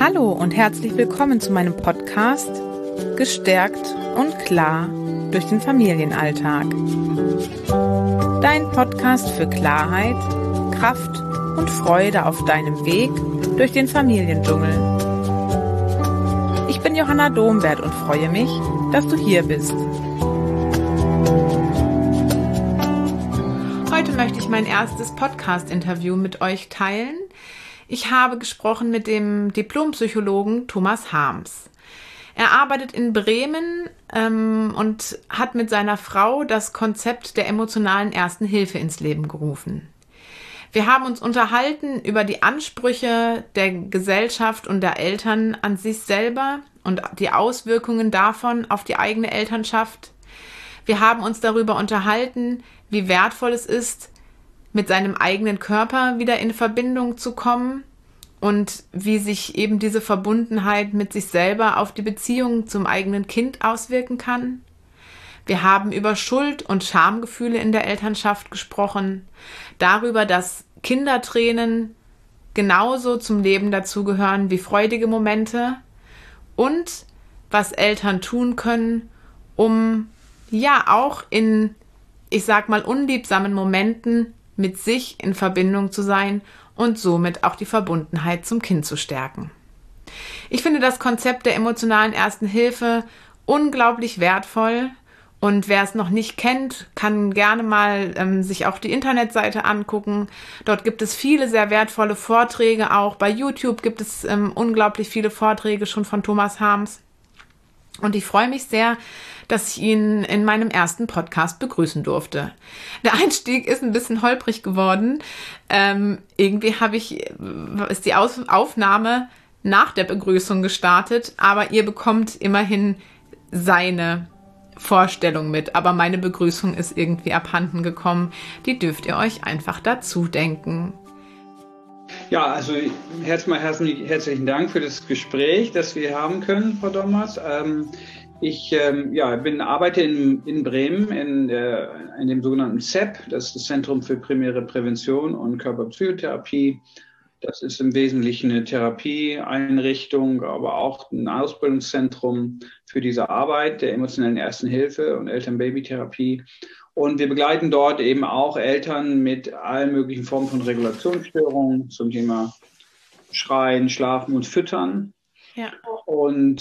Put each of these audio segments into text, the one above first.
Hallo und herzlich willkommen zu meinem Podcast Gestärkt und klar durch den Familienalltag. Dein Podcast für Klarheit, Kraft und Freude auf deinem Weg durch den Familiendschungel. Ich bin Johanna Domwert und freue mich, dass du hier bist. Heute möchte ich mein erstes Podcast-Interview mit euch teilen. Ich habe gesprochen mit dem Diplompsychologen Thomas Harms. Er arbeitet in Bremen und hat mit seiner Frau das Konzept der emotionalen Ersten Hilfe ins Leben gerufen. Wir haben uns unterhalten über die Ansprüche der Gesellschaft und der Eltern an sich selber und die Auswirkungen davon auf die eigene Elternschaft. Wir haben uns darüber unterhalten, wie wertvoll es ist, mit seinem eigenen Körper wieder in Verbindung zu kommen und wie sich eben diese Verbundenheit mit sich selber auf die Beziehung zum eigenen Kind auswirken kann. Wir haben über Schuld- und Schamgefühle in der Elternschaft gesprochen, darüber, dass Kindertränen genauso zum Leben dazugehören wie freudige Momente und was Eltern tun können, um auch in, unliebsamen Momenten mit sich in Verbindung zu sein und somit auch die Verbundenheit zum Kind zu stärken. Ich finde das Konzept der emotionalen Ersten Hilfe unglaublich wertvoll und wer es noch nicht kennt, kann gerne mal sich auch die Internetseite angucken. Dort gibt es viele sehr wertvolle Vorträge auch. Bei YouTube gibt es unglaublich viele Vorträge schon von Thomas Harms. Und ich freue mich sehr, dass ich ihn in meinem ersten Podcast begrüßen durfte. Der Einstieg ist ein bisschen holprig geworden. Irgendwie ist die Aufnahme nach der Begrüßung gestartet, aber ihr bekommt immerhin seine Vorstellung mit. Aber meine Begrüßung ist irgendwie abhanden gekommen. Die dürft ihr euch einfach dazu denken. Ja, also herzlichen Dank für das Gespräch, das wir haben können, Frau Dommers. Ich arbeite in Bremen in dem sogenannten ZEP, das ist das Zentrum für primäre Prävention und Körperpsychotherapie. Das ist im Wesentlichen eine Therapieeinrichtung, aber auch ein Ausbildungszentrum für diese Arbeit der emotionellen Ersten Hilfe und Eltern-Baby-Therapie. Und wir begleiten dort eben auch Eltern mit allen möglichen Formen von Regulationsstörungen zum Thema Schreien, Schlafen und Füttern. Ja. Und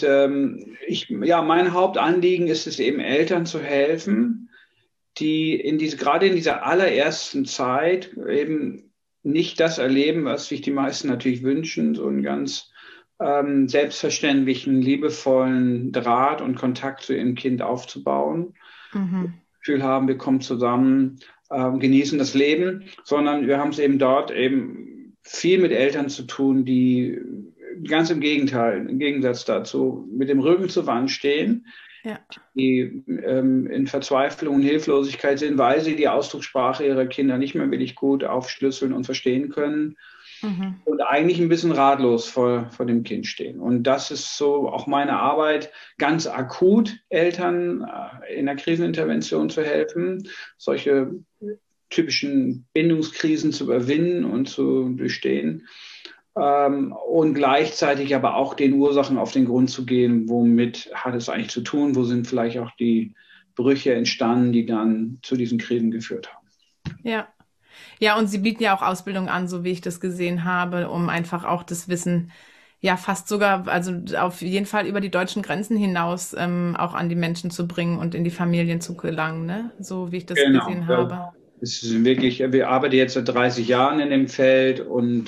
mein Hauptanliegen ist es eben, Eltern zu helfen, die gerade in dieser allerersten Zeit eben nicht das erleben, was sich die meisten natürlich wünschen, so einen ganz selbstverständlichen, liebevollen Draht und Kontakt zu ihrem Kind aufzubauen. Mhm. Gefühl haben, wir kommen zusammen, genießen das Leben, sondern wir haben es eben dort eben viel mit Eltern zu tun, die ganz im Gegenteil, im Gegensatz dazu, mit dem Rücken zur Wand stehen, die in Verzweiflung und Hilflosigkeit sind, weil sie die Ausdruckssprache ihrer Kinder nicht mehr wirklich gut aufschlüsseln und verstehen können. Mhm. Und eigentlich ein bisschen ratlos vor dem Kind stehen. Und das ist so auch meine Arbeit, ganz akut Eltern in der Krisenintervention zu helfen, solche typischen Bindungskrisen zu überwinden und zu durchstehen. Und gleichzeitig aber auch den Ursachen auf den Grund zu gehen, womit hat es eigentlich zu tun, wo sind vielleicht auch die Brüche entstanden, die dann zu diesen Krisen geführt haben. Ja. Ja, und Sie bieten ja auch Ausbildung an, so wie ich das gesehen habe, um einfach auch das Wissen, fast sogar, also auf jeden Fall über die deutschen Grenzen hinaus auch an die Menschen zu bringen und in die Familien zu gelangen, ne? So wie ich das gesehen habe. Es ist wirklich, wir arbeiten jetzt seit 30 Jahren in dem Feld und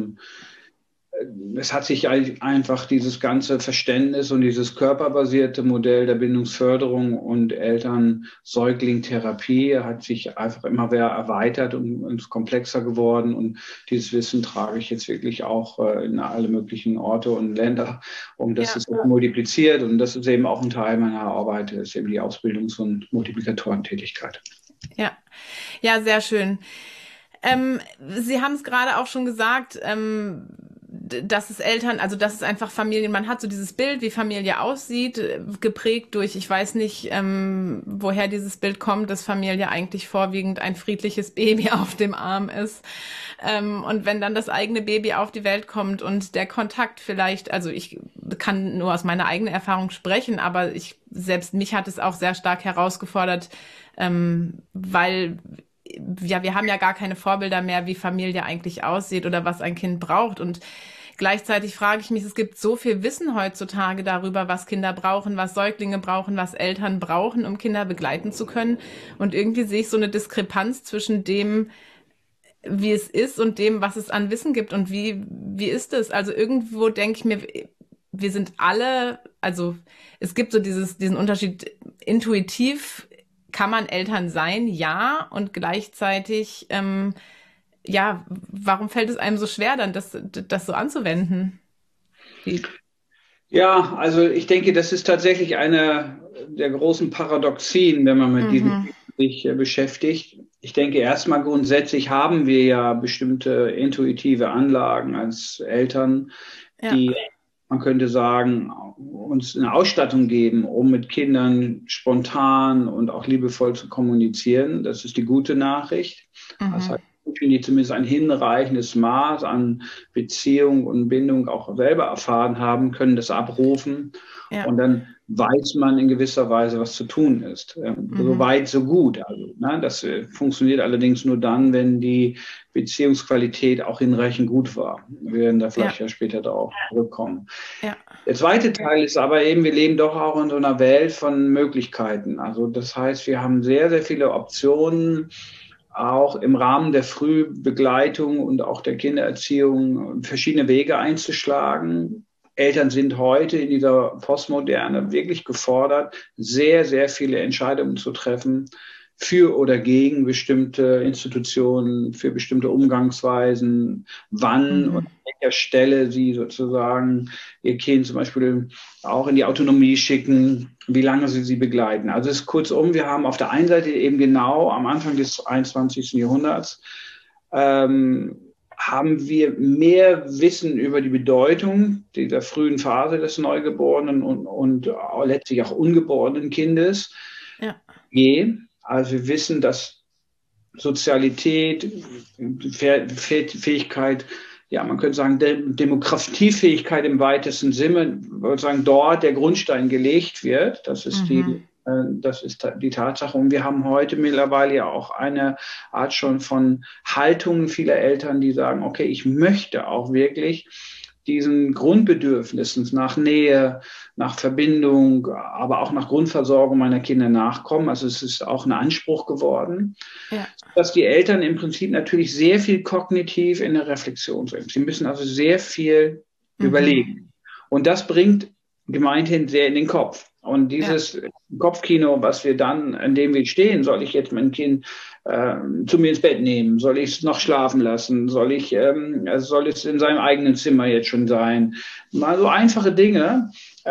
es hat sich einfach dieses ganze Verständnis und dieses körperbasierte Modell der Bindungsförderung und Eltern-Säugling-Therapie hat sich einfach immer mehr erweitert und ist komplexer geworden. Und dieses Wissen trage ich jetzt wirklich auch in alle möglichen Orte und Länder, das ist multipliziert. Und das ist eben auch ein Teil meiner Arbeit, ist eben die Ausbildungs- und Multiplikatorentätigkeit. Ja, sehr schön. Sie haben es gerade auch schon gesagt, dass es Eltern, also dass es einfach Familien, man hat so dieses Bild, wie Familie aussieht, geprägt durch, ich weiß nicht, woher dieses Bild kommt, dass Familie eigentlich vorwiegend ein friedliches Baby auf dem Arm ist. Und wenn dann das eigene Baby auf die Welt kommt und der Kontakt vielleicht, also ich kann nur aus meiner eigenen Erfahrung sprechen, aber selbst mich hat es auch sehr stark herausgefordert, weil ja, wir haben ja gar keine Vorbilder mehr, wie Familie eigentlich aussieht oder was ein Kind braucht. Und gleichzeitig frage ich mich, es gibt so viel Wissen heutzutage darüber, was Kinder brauchen, was Säuglinge brauchen, was Eltern brauchen, um Kinder begleiten zu können. Und irgendwie sehe ich so eine Diskrepanz zwischen dem, wie es ist und dem, was es an Wissen gibt. Und wie ist es? Also irgendwo denke ich mir, wir sind alle, also es gibt so diesen Unterschied, intuitiv kann man Eltern sein, ja, und gleichzeitig, ja, warum fällt es einem so schwer, dann das so anzuwenden? Ja, also ich denke, das ist tatsächlich eine der großen Paradoxien, wenn man mit diesem sich beschäftigt. Ich denke, erstmal grundsätzlich haben wir ja bestimmte intuitive Anlagen als Eltern, die, man könnte sagen, uns eine Ausstattung geben, um mit Kindern spontan und auch liebevoll zu kommunizieren. Das ist die gute Nachricht. Das heißt, die zumindest ein hinreichendes Maß an Beziehung und Bindung auch selber erfahren haben, können das abrufen. Ja. Und dann weiß man in gewisser Weise, was zu tun ist. So weit, so gut. Also, das funktioniert allerdings nur dann, wenn die Beziehungsqualität auch hinreichend gut war. Wir werden da vielleicht ja später darauf zurückkommen. Ja. Der zweite Teil ist aber eben, wir leben doch auch in so einer Welt von Möglichkeiten. Also das heißt, wir haben sehr, sehr viele Optionen, auch im Rahmen der Frühbegleitung und auch der Kindererziehung verschiedene Wege einzuschlagen. Eltern sind heute in dieser Postmoderne wirklich gefordert, sehr, sehr viele Entscheidungen zu treffen für oder gegen bestimmte Institutionen, für bestimmte Umgangsweisen, wann und an welcher Stelle sie sozusagen ihr Kind zum Beispiel auch in die Autonomie schicken, wie lange sie begleiten. Also es ist kurzum, wir haben auf der einen Seite eben genau am Anfang des 21. Jahrhunderts haben wir mehr Wissen über die Bedeutung dieser frühen Phase des Neugeborenen und letztlich auch ungeborenen Kindes. Ja. Also wir wissen, dass Sozialität, Fähigkeit, ja, man könnte sagen, Demokratiefähigkeit im weitesten Sinne, sozusagen dort der Grundstein gelegt wird. Das ist die Tatsache. Und wir haben heute mittlerweile ja auch eine Art schon von Haltungen vieler Eltern, die sagen, okay, ich möchte auch wirklich diesen Grundbedürfnissen nach Nähe, nach Verbindung, aber auch nach Grundversorgung meiner Kinder nachkommen. Also es ist auch ein Anspruch geworden, dass die Eltern im Prinzip natürlich sehr viel kognitiv in der Reflexion sind. Sie müssen also sehr viel überlegen. Und das bringt gemeinhin sehr in den Kopf. Und dieses Kopfkino, was wir dann, in dem wir stehen, soll ich jetzt mein Kind zu mir ins Bett nehmen? Soll ich es noch schlafen lassen? Soll es in seinem eigenen Zimmer jetzt schon sein? Mal so einfache Dinge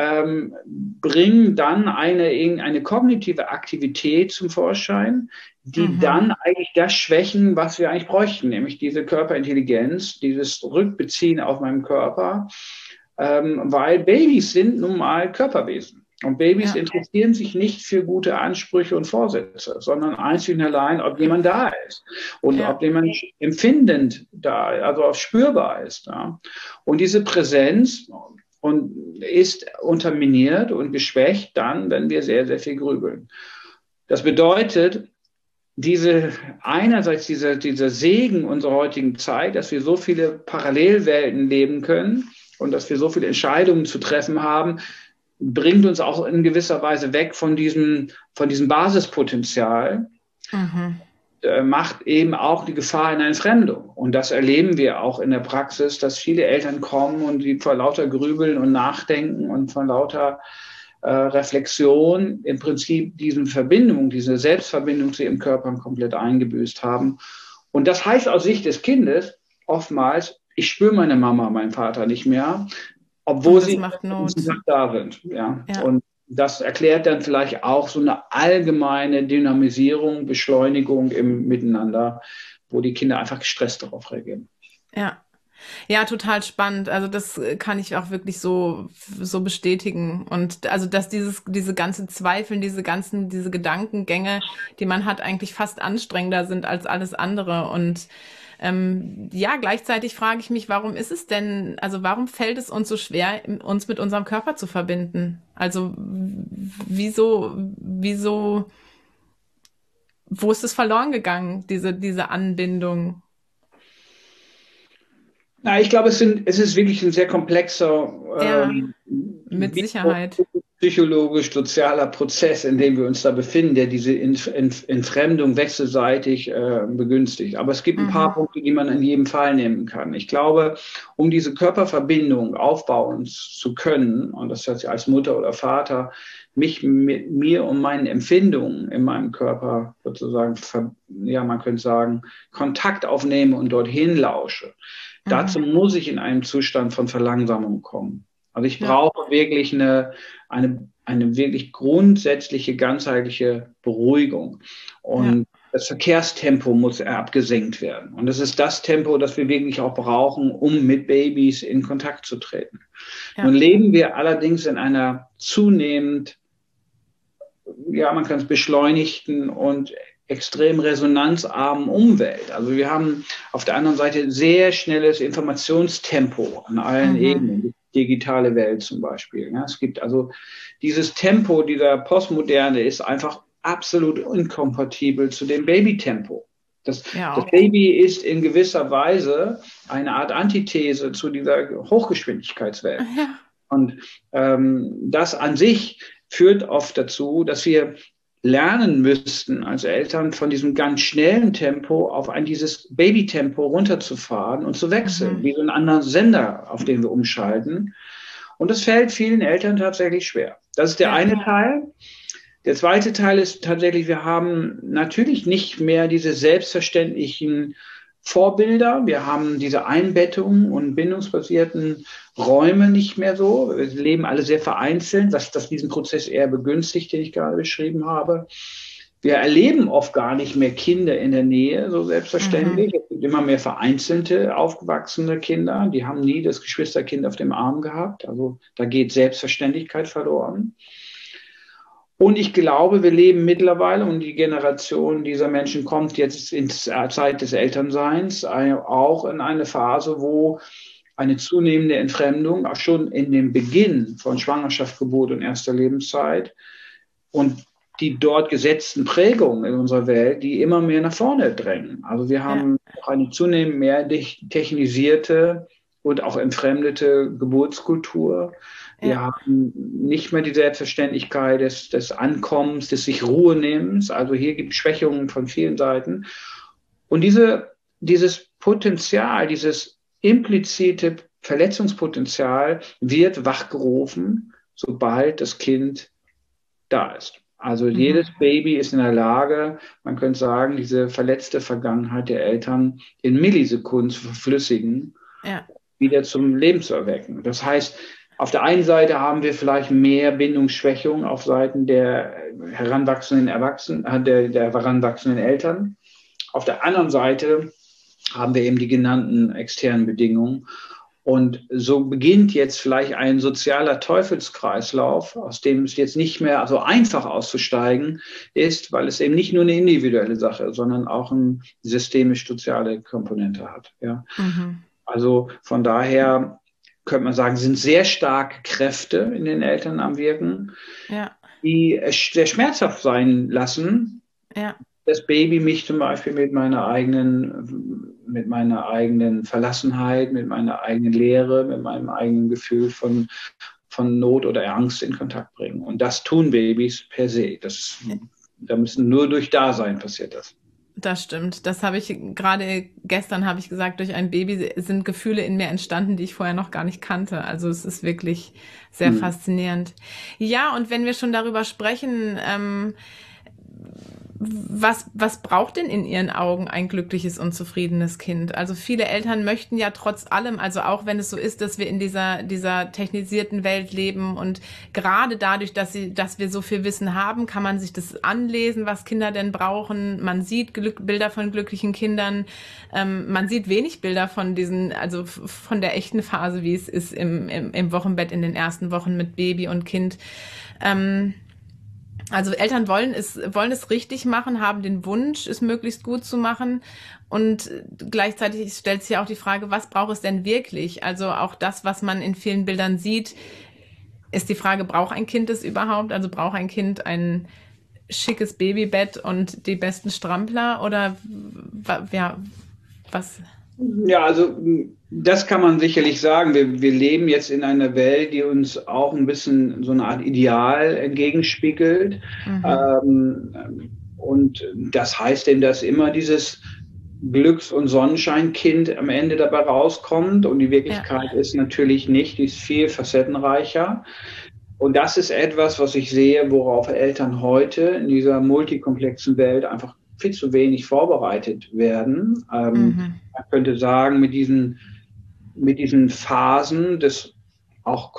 bringen dann eine kognitive Aktivität zum Vorschein, die dann eigentlich das schwächen, was wir eigentlich bräuchten, nämlich diese Körperintelligenz, dieses Rückbeziehen auf meinen Körper, weil Babys sind nun mal Körperwesen. Und Babys interessieren sich nicht für gute Ansprüche und Vorsätze, sondern einzig und allein, ob jemand da ist und ob jemand empfindend da, also auch spürbar ist. Ja. Und diese Präsenz ist unterminiert und geschwächt dann, wenn wir sehr, sehr viel grübeln. Das bedeutet, einerseits dieser Segen unserer heutigen Zeit, dass wir so viele Parallelwelten leben können und dass wir so viele Entscheidungen zu treffen haben, bringt uns auch in gewisser Weise weg von diesem Basispotenzial, macht eben auch die Gefahr in Entfremdung. Und das erleben wir auch in der Praxis, dass viele Eltern kommen und die vor lauter Grübeln und Nachdenken und von lauter Reflexion im Prinzip diese Selbstverbindung zu ihrem Körper komplett eingebüßt haben. Und das heißt aus Sicht des Kindes oftmals, ich spüre meine Mama, meinen Vater nicht mehr, obwohl sie da sind. Ja. Und das erklärt dann vielleicht auch so eine allgemeine Dynamisierung, Beschleunigung im Miteinander, wo die Kinder einfach gestresst darauf reagieren. Ja. Ja, total spannend. Also das kann ich auch wirklich so bestätigen. Und also, dass diese ganzen Zweifeln, diese Gedankengänge, die man hat, eigentlich fast anstrengender sind als alles andere. Und ja, gleichzeitig frage ich mich, warum ist es denn, also warum fällt es uns so schwer, uns mit unserem Körper zu verbinden? Also wieso, wo ist es verloren gegangen, diese Anbindung? Na, ich glaube, es ist wirklich ein sehr komplexer, Ja, mit Sicherheit. psychologisch-sozialer Prozess, in dem wir uns da befinden, der diese Entfremdung wechselseitig begünstigt. Aber es gibt ein paar Mhm. Punkte, die man in jedem Fall nehmen kann. Ich glaube, um diese Körperverbindung aufbauen zu können, und das heißt als Mutter oder Vater, mich mit mir und meinen Empfindungen in meinem Körper sozusagen, ja, man könnte sagen, Kontakt aufnehme und dorthin lausche. Dazu Mhm. muss ich in einen Zustand von Verlangsamung kommen. Also ich Ja, brauche wirklich eine wirklich grundsätzliche, ganzheitliche Beruhigung. ja, Und das Verkehrstempo muss abgesenkt werden. Und das ist das Tempo, das wir wirklich auch brauchen, um mit Babys in Kontakt zu treten. Nun ja. leben wir allerdings in einer zunehmend, ja, man kann es beschleunigten und extrem resonanzarmen Umwelt. Also wir haben auf der anderen Seite sehr schnelles Informationstempo an allen Mhm. Ebenen, die digitale Welt zum Beispiel. Ja, es gibt also dieses Tempo, dieser Postmoderne ist einfach absolut inkompatibel zu dem Babytempo. Das Ja. Baby ist in gewisser Weise eine Art Antithese zu dieser Hochgeschwindigkeitswelt. Ja. Und das an sich führt oft dazu, dass wir lernen müssten als Eltern von diesem ganz schnellen Tempo auf dieses Babytempo runterzufahren und zu wechseln, Mhm. wie so ein anderer Sender, auf den wir umschalten. Und das fällt vielen Eltern tatsächlich schwer. Das ist der Ja. eine Teil. Der zweite Teil ist tatsächlich, wir haben natürlich nicht mehr diese selbstverständlichen Vorbilder. Wir haben diese Einbettung und bindungsbasierten Räume nicht mehr so. Wir leben alle sehr vereinzelt, was das diesen Prozess eher begünstigt, den ich gerade beschrieben habe. Wir erleben oft gar nicht mehr Kinder in der Nähe, so Mhm. selbstverständlich. Es gibt immer mehr vereinzelte, aufgewachsene Kinder. Die haben nie das Geschwisterkind auf dem Arm gehabt. Also da geht Selbstverständlichkeit verloren. Und ich glaube, wir leben mittlerweile, und die Generation dieser Menschen kommt jetzt in die Zeit des Elternseins, auch in eine Phase, wo eine zunehmende Entfremdung, auch schon in dem Beginn von Schwangerschaft, Geburt und erster Lebenszeit und die dort gesetzten Prägungen in unserer Welt, die immer mehr nach vorne drängen. Also wir Ja. haben auch eine zunehmend mehr technisierte und auch entfremdete Geburtskultur. Wir Ja. haben nicht mehr die Selbstverständlichkeit des Ankommens, des sich Ruhenehmens. Also hier gibt es Schwächungen von vielen Seiten. Und dieses Potenzial, dieses implizite Verletzungspotenzial wird wachgerufen, sobald das Kind da ist. Also jedes Mhm. Baby ist in der Lage, man könnte sagen, diese verletzte Vergangenheit der Eltern in Millisekunden zu verflüssigen, Ja. wieder zum Leben zu erwecken. Das heißt, auf der einen Seite haben wir vielleicht mehr Bindungsschwächung auf Seiten der heranwachsenden Erwachsenen, der heranwachsenden Eltern. Auf der anderen Seite haben wir eben die genannten externen Bedingungen. Und so beginnt jetzt vielleicht ein sozialer Teufelskreislauf, aus dem es jetzt nicht mehr so einfach auszusteigen ist, weil es eben nicht nur eine individuelle Sache ist, sondern auch eine systemisch-soziale Komponente hat. Ja. Mhm. Also von daher könnte man sagen, sind sehr starke Kräfte in den Eltern am Wirken, Ja. die es sehr schmerzhaft sein lassen, Ja. das Baby mich zum Beispiel mit meiner eigenen Verlassenheit, mit meiner eigenen Leere, mit meinem eigenen Gefühl von Not oder Angst in Kontakt bringen. Und das tun Babys per se. Da müssen nur durch Dasein passiert das. Das stimmt. Das habe ich gerade gestern habe ich gesagt, durch ein Baby sind Gefühle in mir entstanden, die ich vorher noch gar nicht kannte. Also es ist wirklich sehr Hm. faszinierend. Ja, und wenn wir schon darüber sprechen, Was braucht denn in Ihren Augen ein glückliches und zufriedenes Kind? Also viele Eltern möchten ja trotz allem, also auch wenn es so ist, dass wir in dieser technisierten Welt leben und gerade dadurch, dass wir so viel Wissen haben, kann man sich das anlesen, was Kinder denn brauchen. Man sieht Bilder von glücklichen Kindern. Man sieht wenig Bilder von also von der echten Phase, wie es ist im Wochenbett in den ersten Wochen mit Baby und Kind. Also Eltern wollen es richtig machen, haben den Wunsch, es möglichst gut zu machen. Und gleichzeitig stellt sich ja auch die Frage, was braucht es denn wirklich? Also auch das, was man in vielen Bildern sieht, ist die Frage, braucht ein Kind es überhaupt? Also braucht ein Kind ein schickes Babybett und die besten Strampler? Oder ja, was? Ja, also das kann man sicherlich sagen. Wir leben jetzt in einer Welt, die uns auch ein bisschen so eine Art Ideal entgegenspiegelt. Und das heißt eben, dass immer dieses Glücks- und Sonnenscheinkind am Ende dabei rauskommt. Und die Wirklichkeit ist natürlich nicht, die ist viel facettenreicher. Und das ist etwas, was ich sehe, worauf Eltern heute in dieser multikomplexen Welt einfach viel zu wenig vorbereitet werden. Man könnte sagen, mit diesen Phasen des auch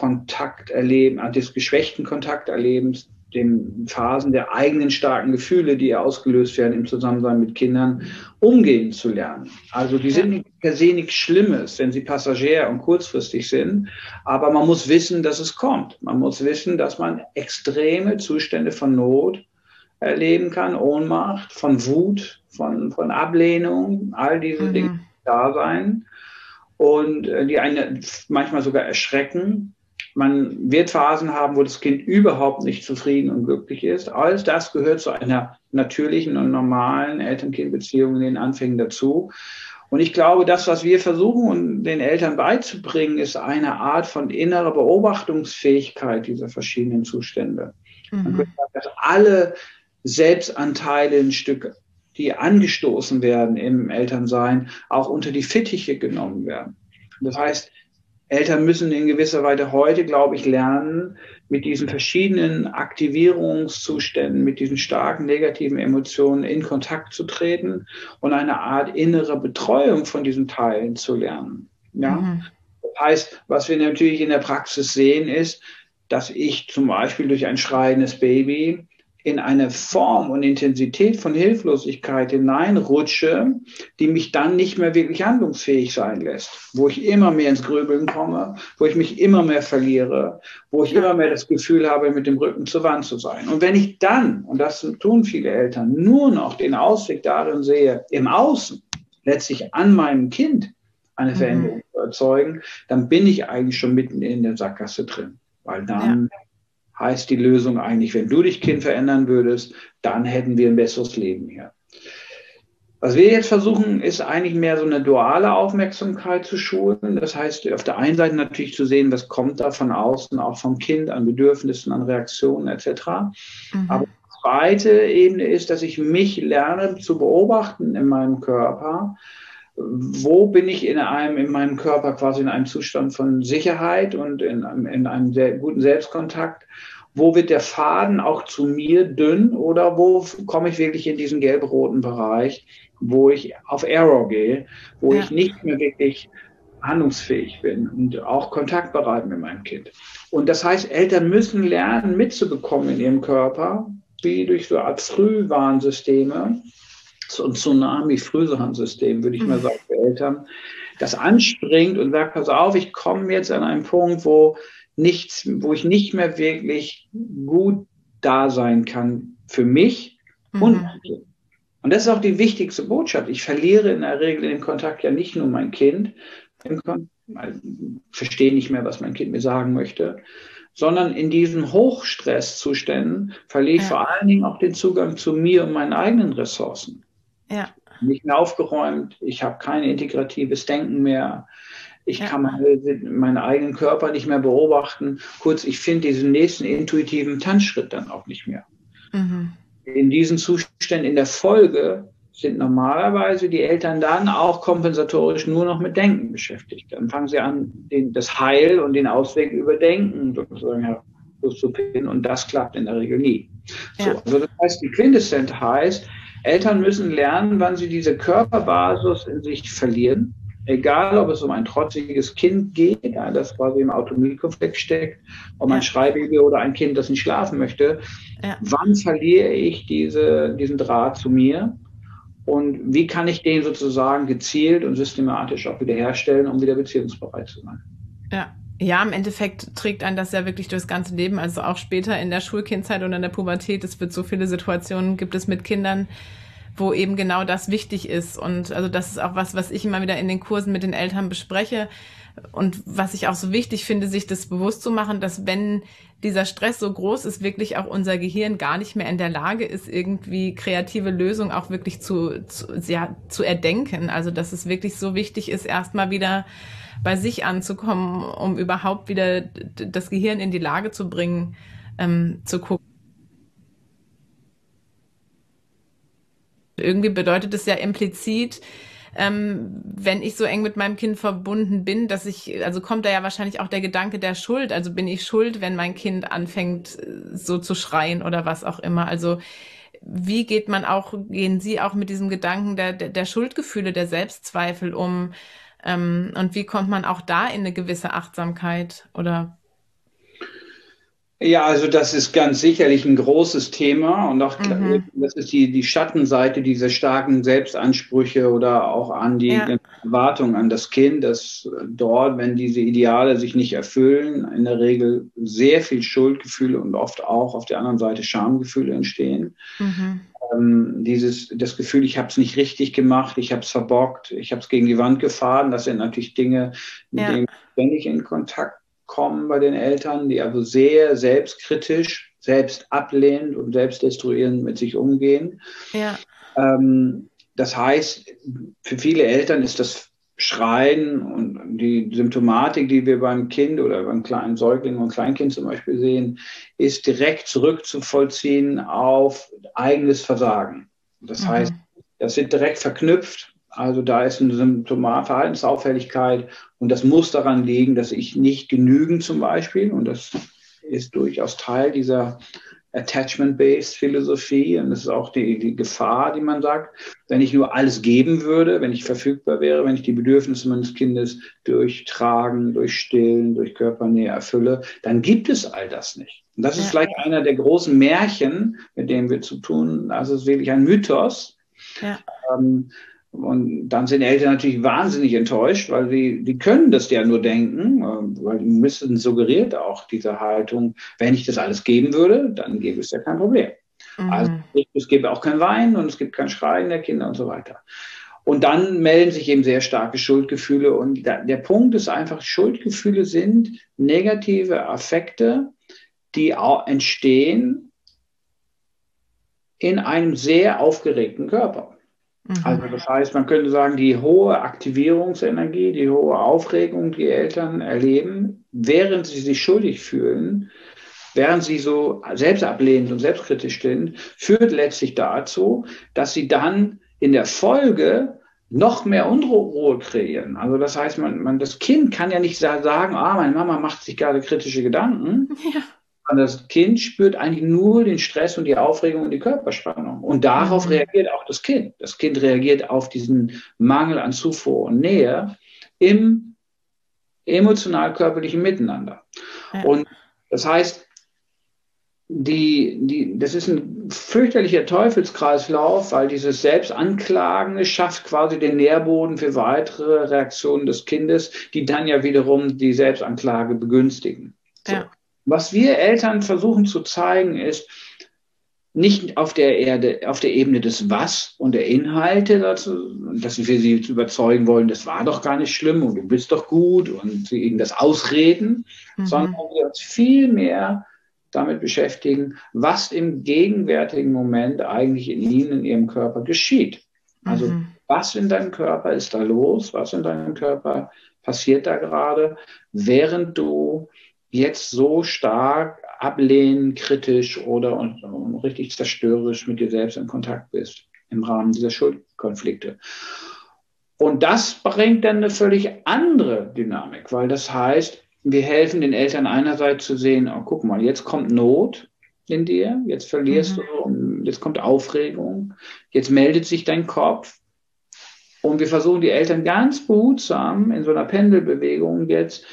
des geschwächten Kontakterlebens, den Phasen der eigenen starken Gefühle, die ausgelöst werden im Zusammensein mit Kindern, umgehen zu lernen. Also die sind per se nichts Schlimmes, wenn sie passagier und kurzfristig sind, aber man muss wissen, dass es kommt. Man muss wissen, dass man extreme Zustände von Not erleben kann, Ohnmacht, von Wut, von Ablehnung, all diese Dinge da sein und die einen manchmal sogar erschrecken. Man wird Phasen haben, wo das Kind überhaupt nicht zufrieden und glücklich ist. All das gehört zu einer natürlichen und normalen Eltern-Kind-Beziehung in den Anfängen dazu. Und ich glaube, das, was wir versuchen, den Eltern beizubringen, ist eine Art von innerer Beobachtungsfähigkeit dieser verschiedenen Zustände. Man könnte sagen, dass alle Selbstanteile ein Stück, die angestoßen werden im Elternsein, auch unter die Fittiche genommen werden. Das heißt, Eltern müssen in gewisser Weise heute, glaube ich, lernen, mit diesen verschiedenen Aktivierungszuständen, mit diesen starken negativen Emotionen in Kontakt zu treten und eine Art innere Betreuung von diesen Teilen zu lernen. Ja? Das heißt, was wir natürlich in der Praxis sehen, ist, dass ich zum Beispiel durch ein schreiendes Baby in eine Form und Intensität von Hilflosigkeit hineinrutsche, die mich dann nicht mehr wirklich handlungsfähig sein lässt, wo ich immer mehr ins Grübeln komme, wo ich mich immer mehr verliere, wo ich immer mehr das Gefühl habe, mit dem Rücken zur Wand zu sein. Und wenn ich dann, und das tun viele Eltern, nur noch den Ausweg darin sehe, im Außen letztlich an meinem Kind eine Veränderung zu erzeugen, dann bin ich eigentlich schon mitten in der Sackgasse drin, weil dann heißt die Lösung eigentlich, wenn du dich, Kind, verändern würdest, dann hätten wir ein besseres Leben hier. Was wir jetzt versuchen, ist eigentlich mehr so eine duale Aufmerksamkeit zu schulen. Das heißt, auf der einen Seite natürlich zu sehen, was kommt da von außen, auch vom Kind, an Bedürfnissen, an Reaktionen etc. Aber die zweite Ebene ist, dass ich mich lerne zu beobachten in meinem Körper. Wo bin ich in meinem Körper quasi in einem Zustand von Sicherheit und in einem sehr guten Selbstkontakt? Wo wird der Faden auch zu mir dünn oder wo komme ich wirklich in diesen gelb-roten Bereich, wo ich auf Error gehe, wo ich nicht mehr wirklich handlungsfähig bin und auch kontaktbereit mit meinem Kind? Und das heißt, Eltern müssen lernen, mitzubekommen in ihrem Körper, wie durch so eine Art Frühwarnsysteme, so ein Tsunami-Frühwarnsystem, würde ich mal sagen, für Eltern, das anspringt und sagt, pass auf, ich komme jetzt an einen Punkt, wo ich nicht mehr wirklich gut da sein kann für mich und mein Kind. Und das ist auch die wichtigste Botschaft. Ich verliere in der Regel den Kontakt ja nicht nur mein Kind, verstehe nicht mehr, was mein Kind mir sagen möchte, sondern in diesen Hochstresszuständen verliere ich vor allen Dingen auch den Zugang zu mir und meinen eigenen Ressourcen. Ja. Nicht mehr aufgeräumt, ich habe kein integratives Denken mehr, ich kann meinen eigenen Körper nicht mehr beobachten. Kurz, ich finde diesen nächsten intuitiven Tanzschritt dann auch nicht mehr. In diesen Zuständen in der Folge sind normalerweise die Eltern dann auch kompensatorisch nur noch mit Denken beschäftigt. Dann fangen sie an, das Heil und den Ausweg über Denken sozusagen Anschluss zu finden und das klappt in der Regel nie. Ja. So, also das heißt, die Quintessenz heißt, Eltern müssen lernen, wann sie diese Körperbasis in sich verlieren. Egal, ob es um ein trotziges Kind geht, ja, das quasi im Autonomiekonflikt steckt, um ein Schreibaby oder ein Kind, das nicht schlafen möchte. Ja. Wann verliere ich diesen Draht zu mir? Und wie kann ich den sozusagen gezielt und systematisch auch wiederherstellen, um wieder beziehungsbereit zu sein? Ja, im Endeffekt trägt einen das ja wirklich durchs ganze Leben, also auch später in der Schulkindzeit oder in der Pubertät. Es wird so viele Situationen, gibt es mit Kindern, wo eben genau das wichtig ist. Und also das ist auch was ich immer wieder in den Kursen mit den Eltern bespreche. Und was ich auch so wichtig finde, sich das bewusst zu machen, dass wenn dieser Stress so groß ist, wirklich auch unser Gehirn gar nicht mehr in der Lage ist, irgendwie kreative Lösungen auch wirklich zu erdenken. Also dass es wirklich so wichtig ist, erstmal wieder bei sich anzukommen, um überhaupt wieder das Gehirn in die Lage zu bringen, zu gucken. Irgendwie bedeutet es ja implizit, wenn ich so eng mit meinem Kind verbunden bin, also kommt da ja wahrscheinlich auch der Gedanke der Schuld. Also bin ich schuld, wenn mein Kind anfängt, so zu schreien oder was auch immer. Also wie gehen Sie auch mit diesem Gedanken der Schuldgefühle, der Selbstzweifel um? Und wie kommt man auch da in eine gewisse Achtsamkeit oder? Ja, also das ist ganz sicherlich ein großes Thema und auch das ist die Schattenseite dieser starken Selbstansprüche oder auch an die Erwartung an das Kind, dass dort, wenn diese Ideale sich nicht erfüllen, in der Regel sehr viel Schuldgefühle und oft auch auf der anderen Seite Schamgefühle entstehen. Das Gefühl, ich habe es nicht richtig gemacht, ich habe es verbockt, ich habe es gegen die Wand gefahren, das sind natürlich Dinge, mit denen ich ständig in Kontakt kommen bei den Eltern, die also sehr selbstkritisch, selbst ablehnend und selbstdestruierend mit sich umgehen. Ja. Das heißt, für viele Eltern ist das Schreien und die Symptomatik, die wir beim Kind oder beim kleinen Säugling und Kleinkind zum Beispiel sehen, ist direkt zurückzuvollziehen auf eigenes Versagen. Das heißt, das wird direkt verknüpft. Also da ist eine Verhaltensauffälligkeit und das muss daran liegen, dass ich nicht genügend zum Beispiel, und das ist durchaus Teil dieser Attachment-Based Philosophie und das ist auch die Gefahr, die man sagt, wenn ich nur alles geben würde, wenn ich verfügbar wäre, wenn ich die Bedürfnisse meines Kindes durch Tragen, durch Stillen, durch Körpernähe erfülle, dann gibt es all das nicht. Und das ist vielleicht einer der großen Märchen, mit denen wir zu tun, also es ist wirklich ein Mythos. Ja. Und dann sind Eltern natürlich wahnsinnig enttäuscht, weil die können das ja nur denken, weil die müssen suggeriert auch diese Haltung, wenn ich das alles geben würde, dann gäbe es ja kein Problem. Also es gäbe auch kein Weinen und es gibt kein Schreien der Kinder und so weiter. Und dann melden sich eben sehr starke Schuldgefühle und der Punkt ist einfach, Schuldgefühle sind negative Affekte, die auch entstehen in einem sehr aufgeregten Körper. Also das heißt, man könnte sagen, die hohe Aktivierungsenergie, die hohe Aufregung, die Eltern erleben, während sie sich schuldig fühlen, während sie so selbstablehnend und selbstkritisch sind, führt letztlich dazu, dass sie dann in der Folge noch mehr Unruhe kreieren. Also das heißt, das Kind kann ja nicht sagen, meine Mama macht sich gerade kritische Gedanken. Ja. Das Kind spürt eigentlich nur den Stress und die Aufregung und die Körperspannung. Und darauf reagiert auch das Kind. Das Kind reagiert auf diesen Mangel an Zufuhr und Nähe im emotional-körperlichen Miteinander. Ja. Und das heißt, das ist ein fürchterlicher Teufelskreislauf, weil dieses Selbstanklagen schafft quasi den Nährboden für weitere Reaktionen des Kindes, die dann ja wiederum die Selbstanklage begünstigen. So. Ja. Was wir Eltern versuchen zu zeigen, ist nicht auf der Ebene des Was und der Inhalte dazu, dass wir sie überzeugen wollen, das war doch gar nicht schlimm und du bist doch gut und sie ihnen das ausreden, sondern wir uns viel mehr damit beschäftigen, was im gegenwärtigen Moment eigentlich in ihnen, in ihrem Körper geschieht. Also was in deinem Körper ist da los, was in deinem Körper passiert da gerade, während du jetzt so stark ablehnend, kritisch oder und richtig zerstörerisch mit dir selbst in Kontakt bist im Rahmen dieser Schuldkonflikte. Und das bringt dann eine völlig andere Dynamik, weil das heißt, wir helfen den Eltern einerseits zu sehen, oh, guck mal, jetzt kommt Not in dir, jetzt verlierst du, jetzt kommt Aufregung, jetzt meldet sich dein Kopf. Und wir versuchen die Eltern ganz behutsam in so einer Pendelbewegung jetzt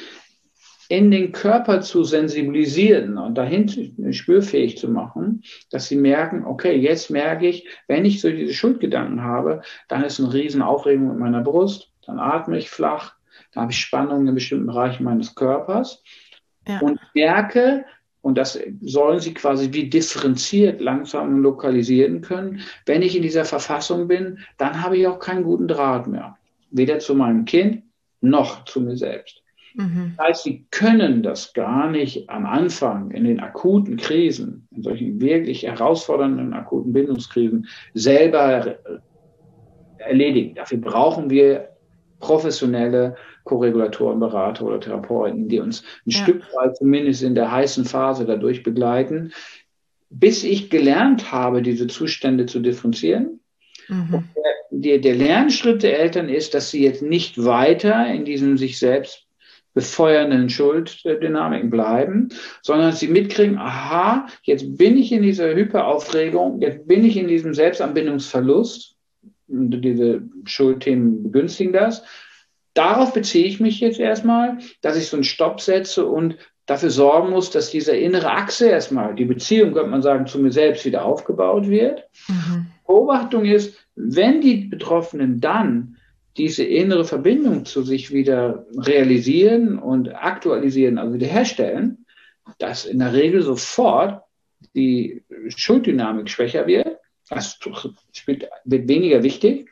in den Körper zu sensibilisieren und dahin spürfähig zu machen, dass sie merken, okay, jetzt merke ich, wenn ich so diese Schuldgedanken habe, dann ist eine riesen Aufregung in meiner Brust, dann atme ich flach, dann habe ich Spannungen in bestimmten Bereichen meines Körpers und merke, und das sollen sie quasi wie differenziert langsam lokalisieren können. Wenn ich in dieser Verfassung bin, dann habe ich auch keinen guten Draht mehr. Weder zu meinem Kind noch zu mir selbst. Das heißt, sie können das gar nicht am Anfang in den akuten Krisen, in solchen wirklich herausfordernden akuten Bindungskrisen selber erledigen. Dafür brauchen wir professionelle Koregulatoren, Berater oder Therapeuten, die uns ein Stück weit zumindest in der heißen Phase dadurch begleiten, bis ich gelernt habe, diese Zustände zu differenzieren. Und der Lernschritt der Eltern ist, dass sie jetzt nicht weiter in diesem sich selbst befeuernden Schulddynamiken bleiben, sondern sie mitkriegen, aha, jetzt bin ich in dieser Hyperaufregung, jetzt bin ich in diesem Selbstanbindungsverlust, diese Schuldthemen begünstigen das. Darauf beziehe ich mich jetzt erstmal, dass ich so einen Stopp setze und dafür sorgen muss, dass diese innere Achse erstmal, die Beziehung, könnte man sagen, zu mir selbst wieder aufgebaut wird. Beobachtung ist, wenn die Betroffenen dann diese innere Verbindung zu sich wieder realisieren und aktualisieren, also wiederherstellen, dass in der Regel sofort die Schulddynamik schwächer wird. Das wird weniger wichtig,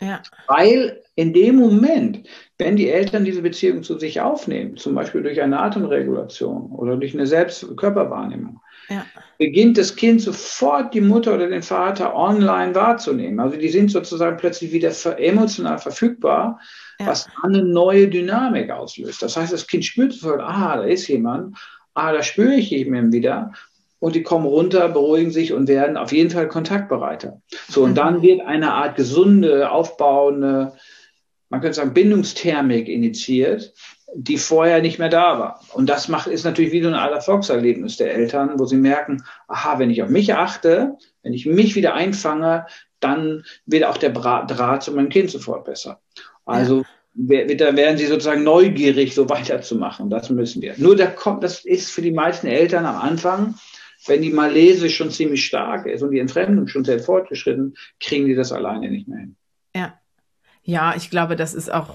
weil in dem Moment, wenn die Eltern diese Beziehung zu sich aufnehmen, zum Beispiel durch eine Atemregulation oder durch eine Selbstkörperwahrnehmung, beginnt das Kind sofort die Mutter oder den Vater online wahrzunehmen. Also die sind sozusagen plötzlich wieder emotional verfügbar, was eine neue Dynamik auslöst. Das heißt, das Kind spürt sofort, da ist jemand, da spüre ich ihn wieder. Und die kommen runter, beruhigen sich und werden auf jeden Fall kontaktbereiter. So, und dann wird eine Art gesunde, aufbauende, man könnte sagen, Bindungsthermik initiiert, die vorher nicht mehr da war. Und das ist natürlich wie so ein Erfolgserlebnis der Eltern, wo sie merken, wenn ich auf mich achte, wenn ich mich wieder einfange, dann wird auch der Draht zu meinem Kind sofort besser. Also da werden sie sozusagen neugierig, so weiterzumachen. Das müssen wir. Nur das ist für die meisten Eltern am Anfang, wenn die Malese schon ziemlich stark ist und die Entfremdung schon sehr fortgeschritten, kriegen die das alleine nicht mehr hin. Ja, ich glaube, das ist auch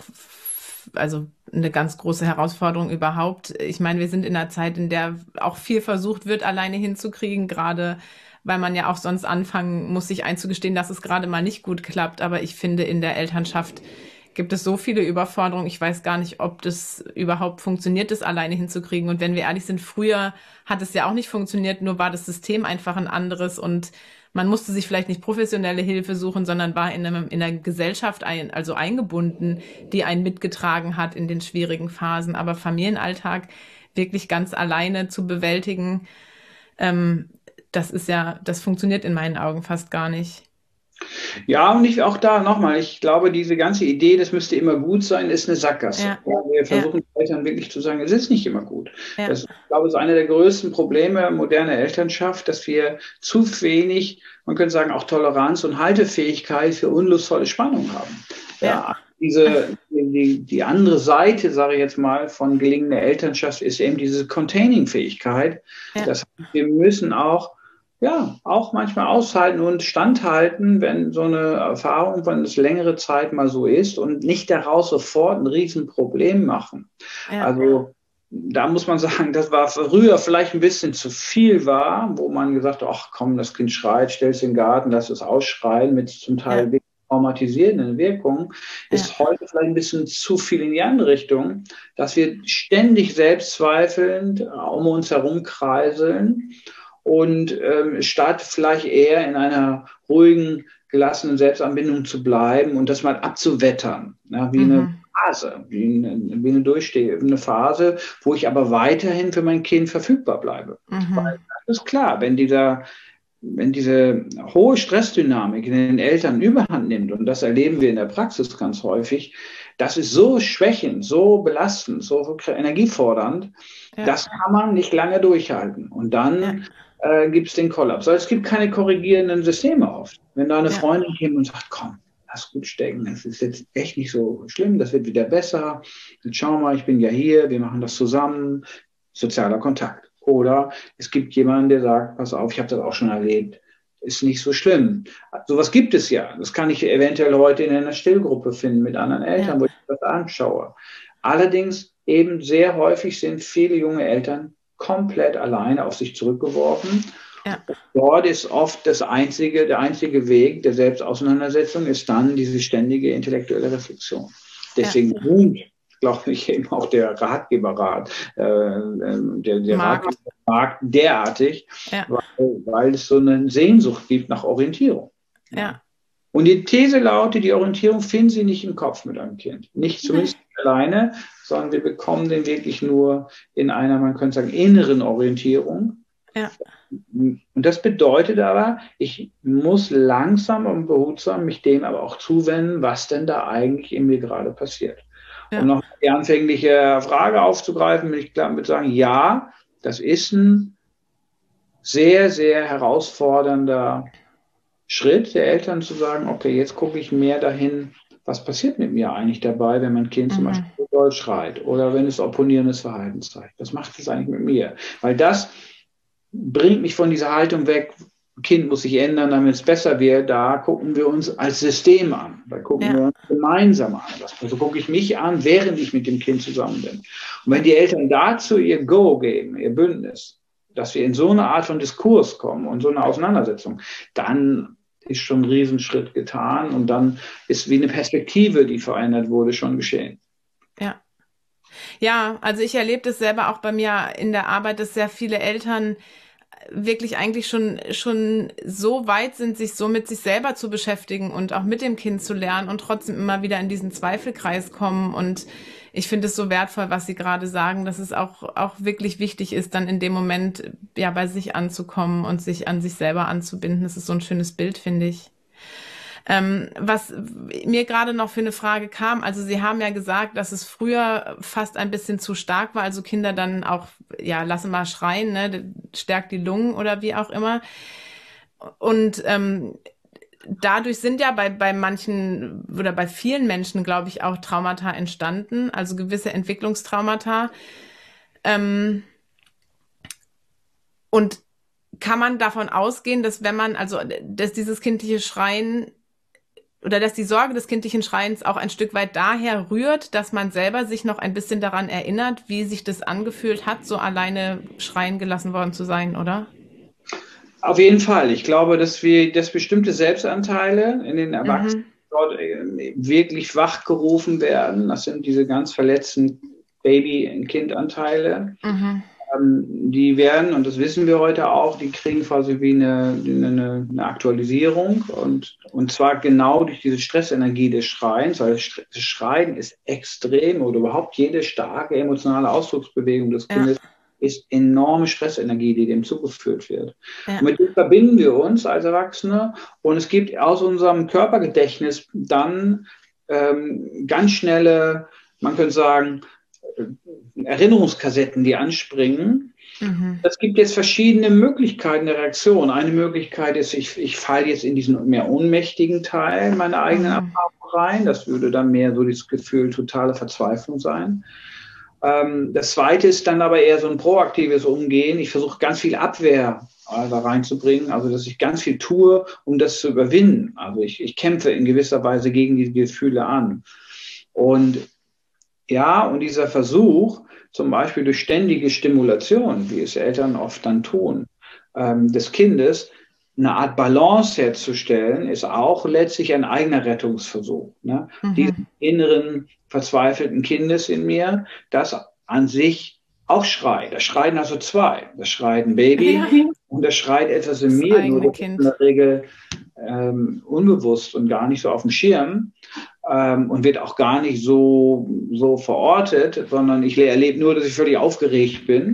eine ganz große Herausforderung überhaupt. Ich meine, wir sind in einer Zeit, in der auch viel versucht wird, alleine hinzukriegen, gerade weil man ja auch sonst anfangen muss, sich einzugestehen, dass es gerade mal nicht gut klappt. Aber ich finde, in der Elternschaft gibt es so viele Überforderungen. Ich weiß gar nicht, ob das überhaupt funktioniert, das alleine hinzukriegen. Und wenn wir ehrlich sind, früher hat es ja auch nicht funktioniert, nur war das System einfach ein anderes und man musste sich vielleicht nicht professionelle Hilfe suchen, sondern war in einer Gesellschaft eingebunden, die einen mitgetragen hat in den schwierigen Phasen. Aber Familienalltag wirklich ganz alleine zu bewältigen, das funktioniert in meinen Augen fast gar nicht. Ja, und auch da nochmal, ich glaube, diese ganze Idee, das müsste immer gut sein, ist eine Sackgasse. Wir versuchen Eltern wirklich zu sagen, es ist nicht immer gut. Das, ich glaube, ist einer der größten Probleme moderner Elternschaft, dass wir zu wenig, man könnte sagen, auch Toleranz und Haltefähigkeit für unlustvolle Spannung haben. Die andere Seite, sage ich jetzt mal, von gelingender Elternschaft ist eben diese Containing-Fähigkeit. Das heißt, wir müssen auch manchmal aushalten und standhalten, wenn so eine Erfahrung, wenn es längere Zeit mal so ist und nicht daraus sofort ein Riesenproblem machen. Also da muss man sagen, das war früher vielleicht ein bisschen zu viel wo man gesagt hat, ach komm, das Kind schreit, stell es in den Garten, lass es ausschreien mit zum Teil traumatisierenden Wirkungen, ist heute vielleicht ein bisschen zu viel in die andere Richtung, dass wir ständig selbstzweifelnd um uns herum kreiseln und statt vielleicht eher in einer ruhigen, gelassenen Selbstanbindung zu bleiben und das mal abzuwettern, wie eine Phase, wie eine durchstehende Phase, wo ich aber weiterhin für mein Kind verfügbar bleibe. Weil das ist klar, wenn wenn diese hohe Stressdynamik in den Eltern überhand nimmt, und das erleben wir in der Praxis ganz häufig, das ist so schwächend, so belastend, so energiefordernd, das kann man nicht lange durchhalten. Und dann gibt es den Kollaps. Also es gibt keine korrigierenden Systeme oft. Wenn da eine Freundin kommt und sagt, komm, lass gut stecken, das ist jetzt echt nicht so schlimm, das wird wieder besser. Jetzt schau mal, ich bin ja hier, wir machen das zusammen. Sozialer Kontakt. Oder es gibt jemanden, der sagt, pass auf, ich habe das auch schon erlebt, ist nicht so schlimm. Sowas gibt es ja. Das kann ich eventuell heute in einer Stillgruppe finden mit anderen Eltern, wo ich das anschaue. Allerdings eben sehr häufig sind viele junge Eltern komplett alleine auf sich zurückgeworfen. Ja. Dort ist oft der einzige Weg der Selbstauseinandersetzung ist dann diese ständige intellektuelle Reflexion. Deswegen ruht, glaube ich, eben auch der Ratgeberrat, der Ratgebermarkt derartig, weil es so eine Sehnsucht gibt nach Orientierung. Ja. Und die These lautet, die Orientierung finden Sie nicht im Kopf mit einem Kind. Nicht zumindest alleine, sondern wir bekommen den wirklich nur in einer, man könnte sagen, inneren Orientierung. Ja. Und das bedeutet aber, ich muss langsam und behutsam mich dem aber auch zuwenden, was denn da eigentlich in mir gerade passiert. Ja. Um noch die anfängliche Frage aufzugreifen, will ich klar mit sagen, ja, das ist ein sehr, sehr herausfordernder Schritt der Eltern zu sagen, okay, jetzt gucke ich mehr dahin, was passiert mit mir eigentlich dabei, wenn mein Kind zum Beispiel doll schreit oder wenn es opponierendes Verhalten zeigt. Was macht es eigentlich mit mir? Weil das bringt mich von dieser Haltung weg, Kind muss sich ändern, damit es besser wird. Da gucken wir uns als System an. Da gucken wir uns gemeinsam an. Also gucke ich mich an, während ich mit dem Kind zusammen bin. Und wenn die Eltern dazu ihr Go geben, ihr Bündnis, dass wir in so eine Art von Diskurs kommen und so eine Auseinandersetzung, dann ist schon ein Riesenschritt getan und dann ist wie eine Perspektive, die verändert wurde, schon geschehen. Ja. Ja, also ich erlebe das selber auch bei mir in der Arbeit, dass sehr viele Eltern wirklich eigentlich schon so weit sind, sich so mit sich selber zu beschäftigen und auch mit dem Kind zu lernen und trotzdem immer wieder in diesen Zweifelkreis kommen. Und ich finde es so wertvoll, was Sie gerade sagen, dass es auch wirklich wichtig ist, dann in dem Moment ja bei sich anzukommen und sich an sich selber anzubinden. Das ist so ein schönes Bild, finde ich. Was mir gerade noch für eine Frage kam, also Sie haben ja gesagt, dass es früher fast ein bisschen zu stark war, also Kinder dann auch, ja, lassen mal schreien, ne, stärkt die Lungen oder wie auch immer. Und dadurch sind ja bei manchen oder bei vielen Menschen, glaube ich, auch Traumata entstanden, also gewisse Entwicklungstraumata. Und kann man davon ausgehen, dass dass dieses kindliche Schreien oder dass die Sorge des kindlichen Schreiens auch ein Stück weit daher rührt, dass man selber sich noch ein bisschen daran erinnert, wie sich das angefühlt hat, so alleine schreien gelassen worden zu sein, oder? Auf jeden Fall. Ich glaube, dass bestimmte Selbstanteile in den Erwachsenen dort wirklich wachgerufen werden. Das sind diese ganz verletzten Baby- und Kindanteile. Die werden, und das wissen wir heute auch, die kriegen quasi wie eine Aktualisierung und zwar genau durch diese Stressenergie des Schreiens, weil das Schreien ist extrem oder überhaupt jede starke emotionale Ausdrucksbewegung des Kindes ist enorme Stressenergie, die dem zugeführt wird. Ja. Und mit dem verbinden wir uns als Erwachsene und es gibt aus unserem Körpergedächtnis dann ganz schnelle, man könnte sagen, Erinnerungskassetten, die anspringen. Es gibt jetzt verschiedene Möglichkeiten der Reaktion. Eine Möglichkeit ist, ich falle jetzt in diesen mehr ohnmächtigen Teil meiner eigenen Erfahrung rein. Das würde dann mehr so das Gefühl totale Verzweiflung sein. Das zweite ist dann aber eher so ein proaktives Umgehen. Ich versuche ganz viel Abwehr da reinzubringen, also dass ich ganz viel tue, um das zu überwinden. Also ich kämpfe in gewisser Weise gegen die Gefühle an. Und dieser Versuch, zum Beispiel durch ständige Stimulation, wie es Eltern oft dann tun, des Kindes, eine Art Balance herzustellen, ist auch letztlich ein eigener Rettungsversuch. Ne? Diesen inneren, verzweifelten Kindes in mir, das an sich auch schreit. Da schreien also zwei. Das schreit ein Baby und das schreit etwas in mir, nur das ist in der Regel unbewusst und gar nicht so auf dem Schirm. Und wird auch gar nicht so verortet, sondern ich erlebe nur, dass ich völlig aufgeregt bin.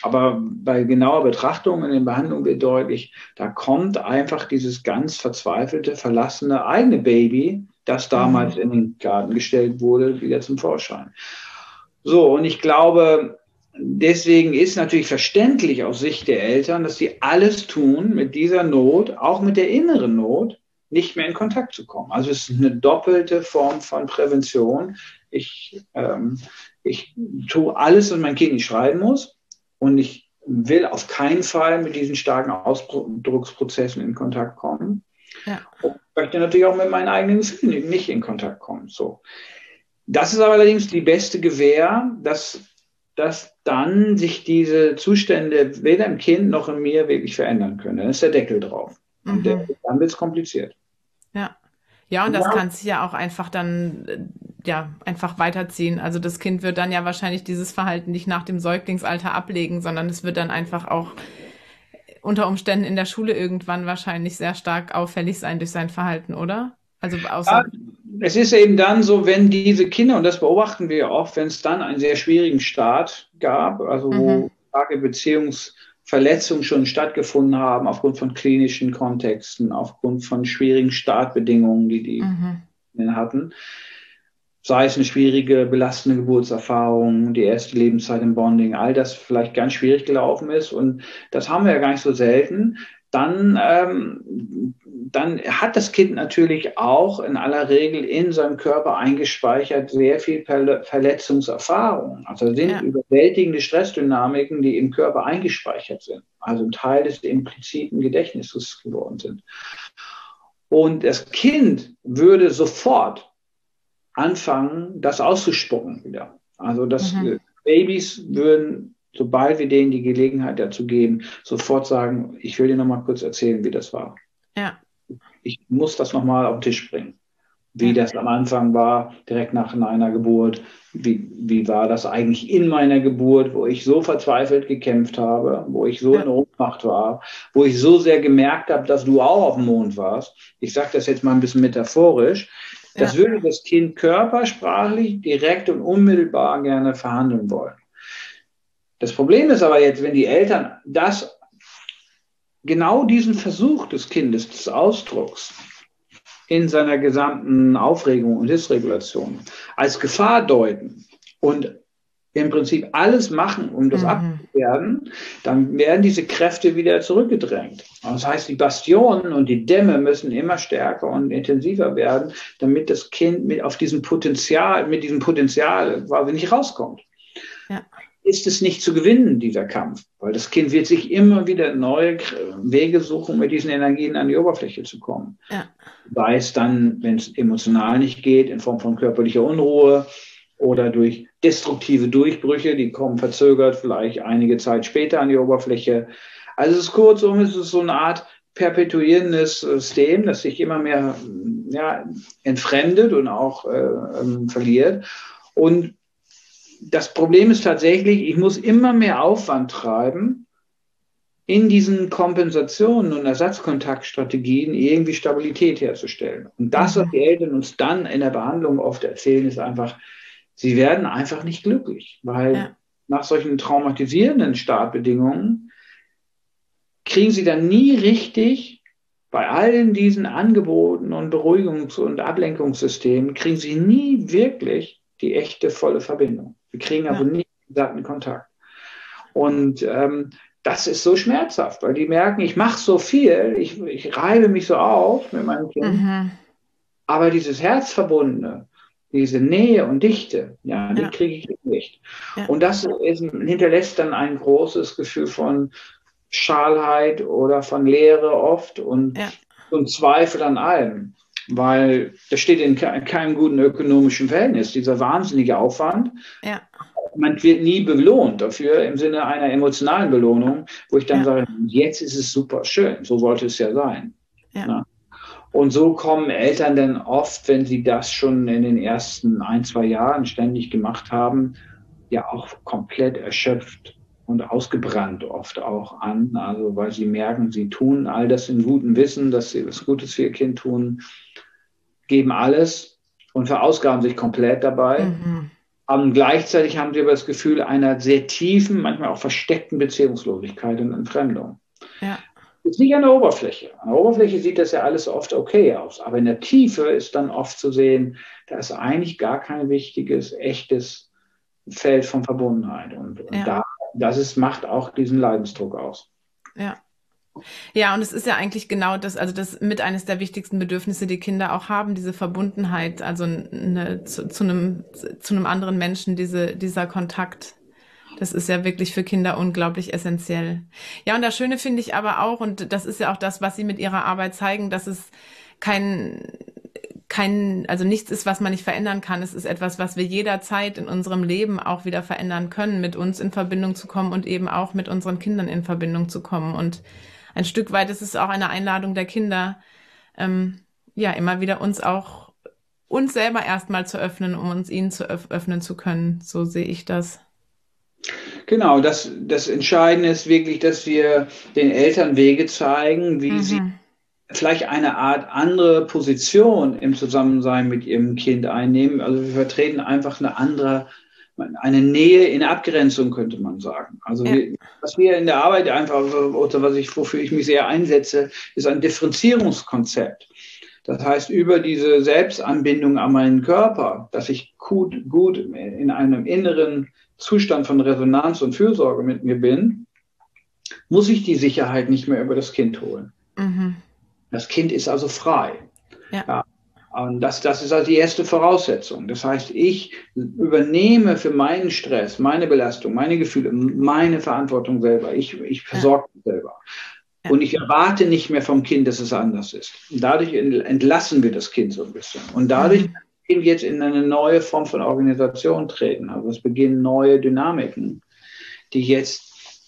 Aber bei genauer Betrachtung in den Behandlungen wird deutlich, da kommt einfach dieses ganz verzweifelte, verlassene eigene Baby, das damals in den Garten gestellt wurde, wieder zum Vorschein. So, und ich glaube, deswegen ist natürlich verständlich aus Sicht der Eltern, dass sie alles tun, mit dieser Not, auch mit der inneren Not, nicht mehr in Kontakt zu kommen. Also es ist eine doppelte Form von Prävention. Ich tue alles, was mein Kind nicht schreiben muss, und ich will auf keinen Fall mit diesen starken Ausdrucksprozessen in Kontakt kommen. Ja. Und möchte natürlich auch mit meinen eigenen Gefühlen nicht in Kontakt kommen. So. Das ist aber allerdings die beste Gewähr, dass dann sich diese Zustände weder im Kind noch in mir wirklich verändern können. Dann ist der Deckel drauf. Und dann wird es kompliziert. Ja. Ja, und das kann sich ja auch einfach dann einfach weiterziehen. Also das Kind wird dann ja wahrscheinlich dieses Verhalten nicht nach dem Säuglingsalter ablegen, sondern es wird dann einfach auch unter Umständen in der Schule irgendwann wahrscheinlich sehr stark auffällig sein durch sein Verhalten, oder? Also es ist eben dann so, wenn diese Kinder, und das beobachten wir oft, wenn es dann einen sehr schwierigen Start gab, also wo starke Beziehungsverletzungen schon stattgefunden haben, aufgrund von klinischen Kontexten, aufgrund von schwierigen Startbedingungen, die hatten, sei es eine schwierige, belastende Geburtserfahrung, die erste Lebenszeit im Bonding, all das vielleicht ganz schwierig gelaufen ist, und das haben wir ja gar nicht so selten, dann hat das Kind natürlich auch in aller Regel in seinem Körper eingespeichert sehr viel Verletzungserfahrung. Also sind überwältigende Stressdynamiken, die im Körper eingespeichert sind, also ein Teil des impliziten Gedächtnisses geworden sind. Und das Kind würde sofort anfangen, das auszuspucken wieder. Also Babys würden, sobald wir denen die Gelegenheit dazu geben, sofort sagen, ich will dir noch mal kurz erzählen, wie das war. Ja. Ich muss das noch mal auf den Tisch bringen. Wie das am Anfang war, direkt nach einer Geburt. Wie war das eigentlich in meiner Geburt, wo ich so verzweifelt gekämpft habe, wo ich so in Ohnmacht war, wo ich so sehr gemerkt habe, dass du auch auf dem Mond warst. Ich sage das jetzt mal ein bisschen metaphorisch. Das würde das Kind körpersprachlich direkt und unmittelbar gerne verhandeln wollen. Das Problem ist aber jetzt, wenn die Eltern genau diesen Versuch des Kindes, des Ausdrucks in seiner gesamten Aufregung und Dysregulation als Gefahr deuten und im Prinzip alles machen, um das abzuwehren, dann werden diese Kräfte wieder zurückgedrängt. Das heißt, die Bastionen und die Dämme müssen immer stärker und intensiver werden, damit das Kind mit diesem Potenzial quasi nicht rauskommt. Ja. Ist es nicht zu gewinnen, dieser Kampf, weil das Kind wird sich immer wieder neue Wege suchen, mit diesen Energien an die Oberfläche zu kommen. Ja. Sei es dann, wenn es emotional nicht geht, in Form von körperlicher Unruhe oder durch destruktive Durchbrüche, die kommen verzögert, vielleicht einige Zeit später an die Oberfläche. Also es ist so eine Art perpetuierendes System, das sich immer mehr entfremdet und auch verliert. Und das Problem ist tatsächlich, ich muss immer mehr Aufwand treiben, in diesen Kompensationen und Ersatzkontaktstrategien irgendwie Stabilität herzustellen. Und das, was die Eltern uns dann in der Behandlung oft erzählen, ist einfach, sie werden einfach nicht glücklich, weil nach solchen traumatisierenden Startbedingungen kriegen sie dann nie richtig, bei allen diesen Angeboten und Beruhigungs- und Ablenkungssystemen, kriegen sie nie wirklich die echte, volle Verbindung. Wir kriegen also nicht den Kontakt. Und das ist so schmerzhaft, weil die merken, ich mache so viel, ich reibe mich so auf mit meinem Kind, aber dieses Herzverbundene, diese Nähe und Dichte, die kriege ich nicht. Ja. Und das hinterlässt dann ein großes Gefühl von Schalheit oder von Leere oft und Zweifel an allem. Weil das steht in keinem guten ökonomischen Verhältnis, dieser wahnsinnige Aufwand. Ja. Man wird nie belohnt dafür im Sinne einer emotionalen Belohnung, wo ich dann sage, jetzt ist es super schön, so sollte es ja sein. Ja. Und so kommen Eltern dann oft, wenn sie das schon in den ersten 1-2 Jahren ständig gemacht haben, ja auch komplett erschöpft und ausgebrannt oft auch an. Also weil sie merken, sie tun all das in gutem Wissen, dass sie was Gutes für ihr Kind tun, geben alles und verausgaben sich komplett dabei. Gleichzeitig haben sie aber das Gefühl einer sehr tiefen, manchmal auch versteckten Beziehungslosigkeit und Entfremdung. Ja. Das ist nicht an der Oberfläche. An der Oberfläche sieht das ja alles oft okay aus. Aber in der Tiefe ist dann oft zu sehen, da ist eigentlich gar kein wichtiges, echtes Feld von Verbundenheit. Und macht auch diesen Leidensdruck aus. Ja. Ja, und es ist ja eigentlich genau das, also das mit eines der wichtigsten Bedürfnisse, die Kinder auch haben, diese Verbundenheit, also zu einem anderen Menschen, dieser Kontakt. Das ist ja wirklich für Kinder unglaublich essentiell. Ja, und das Schöne finde ich aber auch, und das ist ja auch das, was Sie mit Ihrer Arbeit zeigen, dass es also nichts ist, was man nicht verändern kann. Es ist etwas, was wir jederzeit in unserem Leben auch wieder verändern können, mit uns in Verbindung zu kommen und eben auch mit unseren Kindern in Verbindung zu kommen. Und ein Stück weit ist es auch eine Einladung der Kinder, immer wieder uns selber erstmal zu öffnen, um uns ihnen zu öffnen zu können. So sehe ich das. Genau, das Entscheidende ist wirklich, dass wir den Eltern Wege zeigen, wie sie vielleicht eine Art andere Position im Zusammensein mit ihrem Kind einnehmen. Also wir vertreten einfach eine Nähe in Abgrenzung, könnte man sagen. Also was wir in der Arbeit einfach, oder wofür ich mich sehr einsetze, ist ein Differenzierungskonzept. Das heißt, über diese Selbstanbindung an meinen Körper, dass ich gut in einem inneren Zustand von Resonanz und Fürsorge mit mir bin, muss ich die Sicherheit nicht mehr über das Kind holen. Mhm. Das Kind ist also frei. Ja. Und das ist also die erste Voraussetzung. Das heißt, ich übernehme für meinen Stress, meine Belastung, meine Gefühle, meine Verantwortung selber. Ich versorge mich selber. Ja. Und ich erwarte nicht mehr vom Kind, dass es anders ist. Und dadurch entlassen wir das Kind so ein bisschen. Und dadurch kann das Kind jetzt in eine neue Form von Organisation treten. Also es beginnen neue Dynamiken, die jetzt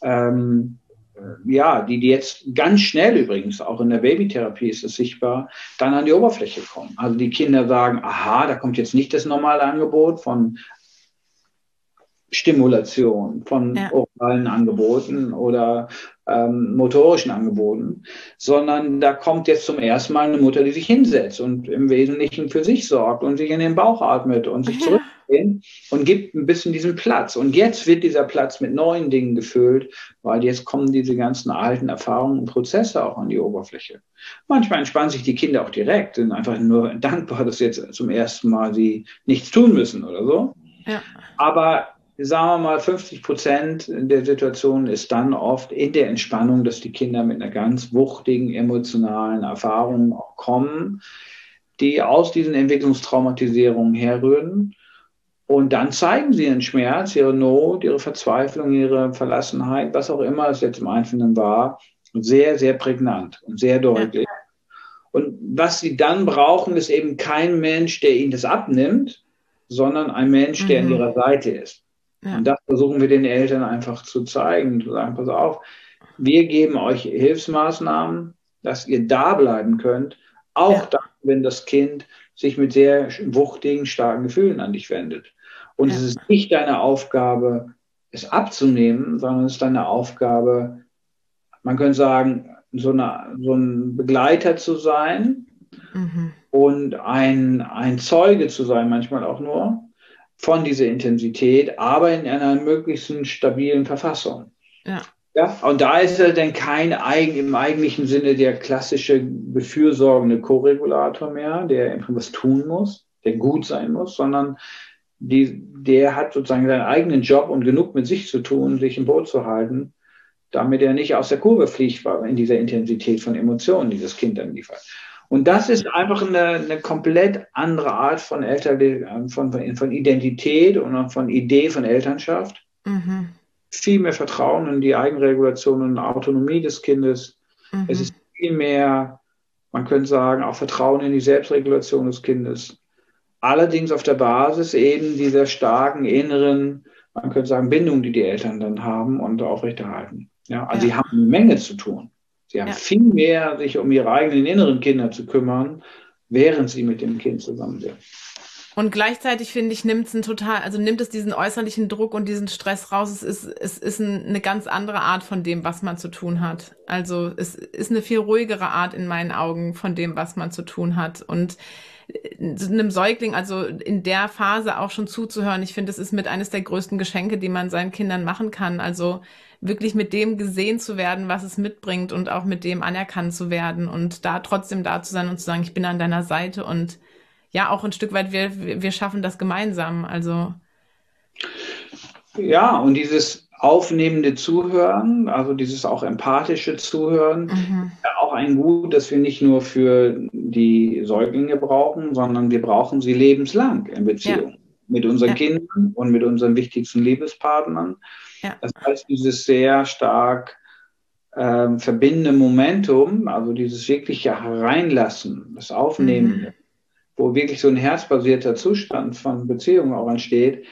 die jetzt ganz schnell übrigens, auch in der Babytherapie ist es sichtbar, dann an die Oberfläche kommen. Also die Kinder sagen, aha, da kommt jetzt nicht das normale Angebot von Stimulation, von oralen Angeboten oder motorischen Angeboten, sondern da kommt jetzt zum ersten Mal eine Mutter, die sich hinsetzt und im Wesentlichen für sich sorgt und sich in den Bauch atmet und sich zurücklehnt und gibt ein bisschen diesen Platz. Und jetzt wird dieser Platz mit neuen Dingen gefüllt, weil jetzt kommen diese ganzen alten Erfahrungen und Prozesse auch an die Oberfläche. Manchmal entspannen sich die Kinder auch direkt, sind einfach nur dankbar, dass jetzt zum ersten Mal sie nichts tun müssen oder so. Ja. Aber sagen wir mal, 50% der Situation ist dann oft in der Entspannung, dass die Kinder mit einer ganz wuchtigen emotionalen Erfahrung auch kommen, die aus diesen Entwicklungstraumatisierungen herrühren. Und dann zeigen sie ihren Schmerz, ihre Not, ihre Verzweiflung, ihre Verlassenheit, was auch immer es jetzt im Einzelnen war, sehr, sehr prägnant und sehr deutlich. Ja. Und was sie dann brauchen, ist eben kein Mensch, der ihnen das abnimmt, sondern ein Mensch, der an ihrer Seite ist. Ja. Und das versuchen wir den Eltern einfach zu zeigen, zu sagen, pass auf, wir geben euch Hilfsmaßnahmen, dass ihr da bleiben könnt, auch dann, wenn das Kind sich mit sehr wuchtigen, starken Gefühlen an dich wendet. Und es ist nicht deine Aufgabe, es abzunehmen, sondern es ist deine Aufgabe, man könnte sagen, so ein Begleiter zu sein und ein Zeuge zu sein, manchmal auch nur, von dieser Intensität, aber in einer möglichst stabilen Verfassung. Ja, und da ist er dann im eigentlichen Sinne der klassische befürsorgende Co-Regulator mehr, der was tun muss, der gut sein muss, sondern der hat sozusagen seinen eigenen Job und genug mit sich zu tun, sich im Boot zu halten, damit er nicht aus der Kurve fliegt in dieser Intensität von Emotionen, die das Kind dann liefert. Und das ist einfach eine komplett andere Art von von Identität und von Idee von Elternschaft. Viel mehr Vertrauen in die Eigenregulation und Autonomie des Kindes. Es ist viel mehr, man könnte sagen, auch Vertrauen in die Selbstregulation des Kindes. Allerdings auf der Basis eben dieser starken inneren, man könnte sagen, Bindung, die Eltern dann haben und aufrechterhalten. Ja, also sie haben eine Menge zu tun. Sie haben viel mehr, sich um ihre eigenen inneren Kinder zu kümmern, während sie mit dem Kind zusammen sind. Und gleichzeitig, finde ich, nimmt es diesen äußerlichen Druck und diesen Stress raus. Es ist eine ganz andere Art von dem, was man zu tun hat. Also es ist eine viel ruhigere Art in meinen Augen von dem, was man zu tun hat. Und einem Säugling, also in der Phase auch schon zuzuhören. Ich finde, es ist mit eines der größten Geschenke, die man seinen Kindern machen kann. Also wirklich mit dem gesehen zu werden, was es mitbringt und auch mit dem anerkannt zu werden und da trotzdem da zu sein und zu sagen, ich bin an deiner Seite und ja, auch ein Stück weit, wir schaffen das gemeinsam. Also Ja, und dieses aufnehmende Zuhören, also dieses auch empathische Zuhören, ja auch ein Gut, das wir nicht nur für die Säuglinge brauchen, sondern wir brauchen sie lebenslang in Beziehung mit unseren Kindern und mit unseren wichtigsten Liebespartnern. Ja. Das heißt, dieses sehr stark verbindende Momentum, also dieses wirkliche Hereinlassen, das Aufnehmen, wo wirklich so ein herzbasierter Zustand von Beziehungen auch entsteht,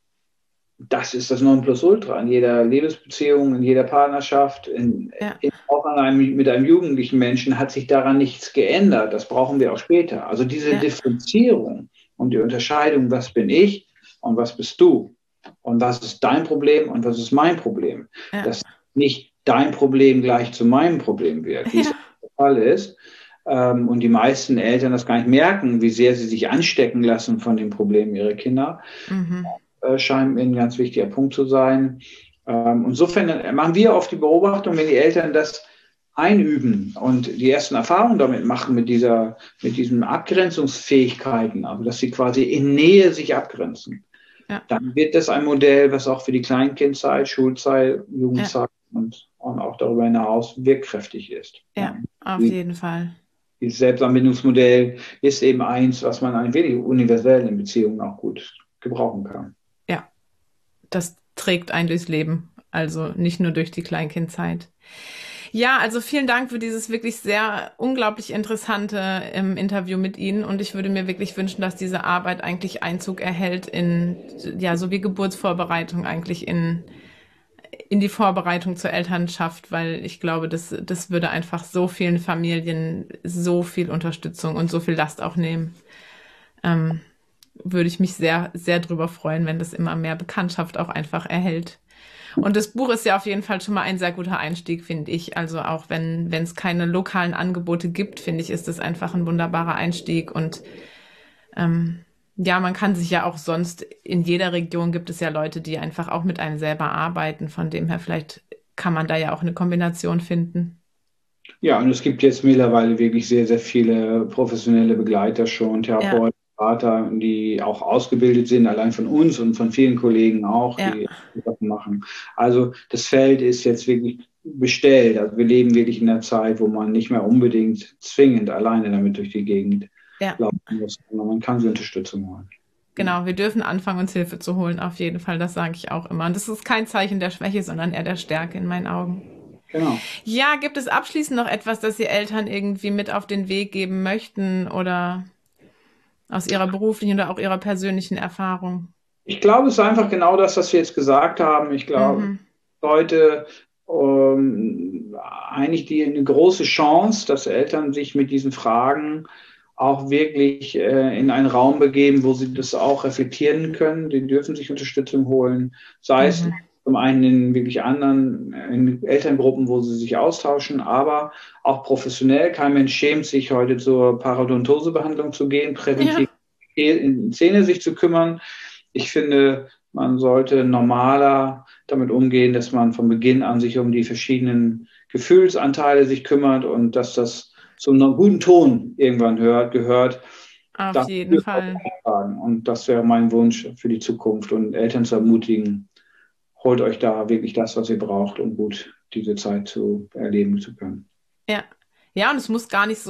das ist das Nonplusultra in jeder Liebesbeziehung, in jeder Partnerschaft, auch mit einem jugendlichen Menschen hat sich daran nichts geändert. Das brauchen wir auch später. Also diese Differenzierung und die Unterscheidung, was bin ich und was bist du und was ist dein Problem und was ist mein Problem. Dass nicht dein Problem gleich zu meinem Problem wird, wie es der Fall ist. Und die meisten Eltern das gar nicht merken, wie sehr sie sich anstecken lassen von den Problemen ihrer Kinder. Scheint mir ein ganz wichtiger Punkt zu sein. Insofern machen wir oft die Beobachtung, wenn die Eltern das einüben und die ersten Erfahrungen damit machen, mit diesen Abgrenzungsfähigkeiten, also dass sie quasi in Nähe sich abgrenzen, dann wird das ein Modell, was auch für die Kleinkindzeit, Schulzeit, Jugendzeit und auch darüber hinaus wirkkräftig ist. Ja, auf jeden Fall. Dieses Selbstanbindungsmodell ist eben eins, was man ein wenig universell in Beziehungen auch gut gebrauchen kann. Ja, das trägt einen durchs Leben, also nicht nur durch die Kleinkindzeit. Ja, also vielen Dank für dieses wirklich sehr unglaublich interessante Interview mit Ihnen und ich würde mir wirklich wünschen, dass diese Arbeit eigentlich Einzug erhält so wie Geburtsvorbereitung eigentlich in die Vorbereitung zur Elternschaft, weil ich glaube, das würde einfach so vielen Familien so viel Unterstützung und so viel Last auch nehmen. Würde ich mich sehr, sehr drüber freuen, wenn das immer mehr Bekanntschaft auch einfach erhält. Und das Buch ist ja auf jeden Fall schon mal ein sehr guter Einstieg, finde ich. Also auch wenn es keine lokalen Angebote gibt, finde ich, ist das einfach ein wunderbarer Einstieg. Und man kann sich ja auch sonst, in jeder Region gibt es ja Leute, die einfach auch mit einem selber arbeiten. Von dem her, vielleicht kann man da ja auch eine Kombination finden. Ja, und es gibt jetzt mittlerweile wirklich sehr, sehr viele professionelle Begleiter schon, Therapeuten, Berater, die auch ausgebildet sind, allein von uns und von vielen Kollegen auch, die das machen. Also das Feld ist jetzt wirklich bestellt. Also wir leben wirklich in einer Zeit, wo man nicht mehr unbedingt zwingend alleine damit durch die Gegend laufen muss, sondern man kann sich Unterstützung holen. Genau, wir dürfen anfangen, uns Hilfe zu holen, auf jeden Fall, das sage ich auch immer. Und das ist kein Zeichen der Schwäche, sondern eher der Stärke in meinen Augen. Genau. Ja, gibt es abschließend noch etwas, das Sie Eltern irgendwie mit auf den Weg geben möchten oder aus Ihrer beruflichen oder auch Ihrer persönlichen Erfahrung? Ich glaube, es ist einfach genau das, was wir jetzt gesagt haben. Ich glaube, heute eigentlich eine große Chance, dass Eltern sich mit diesen Fragen auch wirklich in einen Raum begeben, wo sie das auch reflektieren können. Die dürfen sich Unterstützung holen, sei es zum einen in wirklich anderen in Elterngruppen, wo sie sich austauschen, aber auch professionell. Kein Mensch schämt sich, heute zur Parodontosebehandlung zu gehen, präventiv in Zähne sich zu kümmern. Ich finde, man sollte normaler damit umgehen, dass man von Beginn an sich um die verschiedenen Gefühlsanteile sich kümmert und dass das zu einem guten Ton irgendwann gehört. Auf jeden Fall. Und das wäre mein Wunsch für die Zukunft und Eltern zu ermutigen, holt euch da wirklich das, was ihr braucht, um gut diese Zeit zu erleben zu können. Ja. Ja, und es muss gar nicht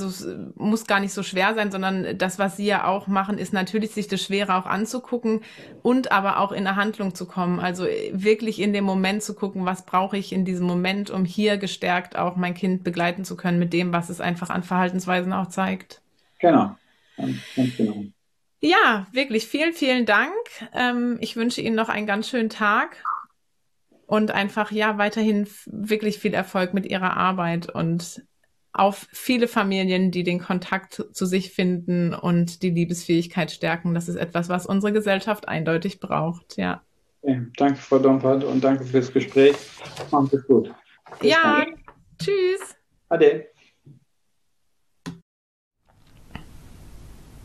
so schwer sein, sondern das, was Sie ja auch machen, ist natürlich, sich das Schwere auch anzugucken und aber auch in eine Handlung zu kommen. Also wirklich in dem Moment zu gucken, was brauche ich in diesem Moment, um hier gestärkt auch mein Kind begleiten zu können mit dem, was es einfach an Verhaltensweisen auch zeigt. Genau, ganz genau. Ja, wirklich vielen, vielen Dank. Ich wünsche Ihnen noch einen ganz schönen Tag und einfach, weiterhin wirklich viel Erfolg mit Ihrer Arbeit und auf viele Familien, die den Kontakt zu sich finden und die Liebesfähigkeit stärken. Das ist etwas, was unsere Gesellschaft eindeutig braucht, ja. Okay, danke, Frau Dompert, und danke fürs Gespräch. Machen Sie es gut. Bis dann. Tschüss. Ade.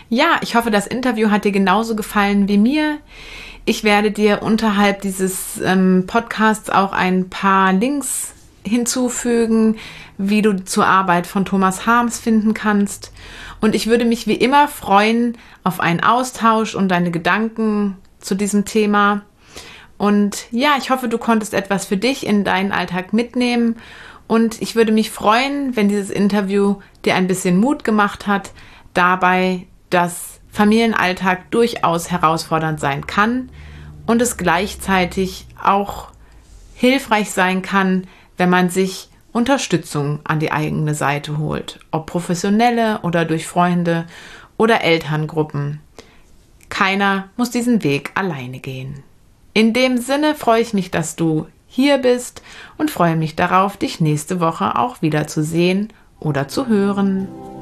Ja, ich hoffe, das Interview hat dir genauso gefallen wie mir. Ich werde dir unterhalb dieses Podcasts auch ein paar Links hinzufügen, wie du zur Arbeit von Thomas Harms finden kannst. Und ich würde mich wie immer freuen auf einen Austausch und deine Gedanken zu diesem Thema. Und ja, ich hoffe, du konntest etwas für dich in deinen Alltag mitnehmen. Und ich würde mich freuen, wenn dieses Interview dir ein bisschen Mut gemacht hat, dabei, dass Familienalltag durchaus herausfordernd sein kann und es gleichzeitig auch hilfreich sein kann, wenn man sich Unterstützung an die eigene Seite holt, ob professionelle oder durch Freunde oder Elterngruppen. Keiner muss diesen Weg alleine gehen. In dem Sinne freue ich mich, dass du hier bist und freue mich darauf, dich nächste Woche auch wieder zu sehen oder zu hören.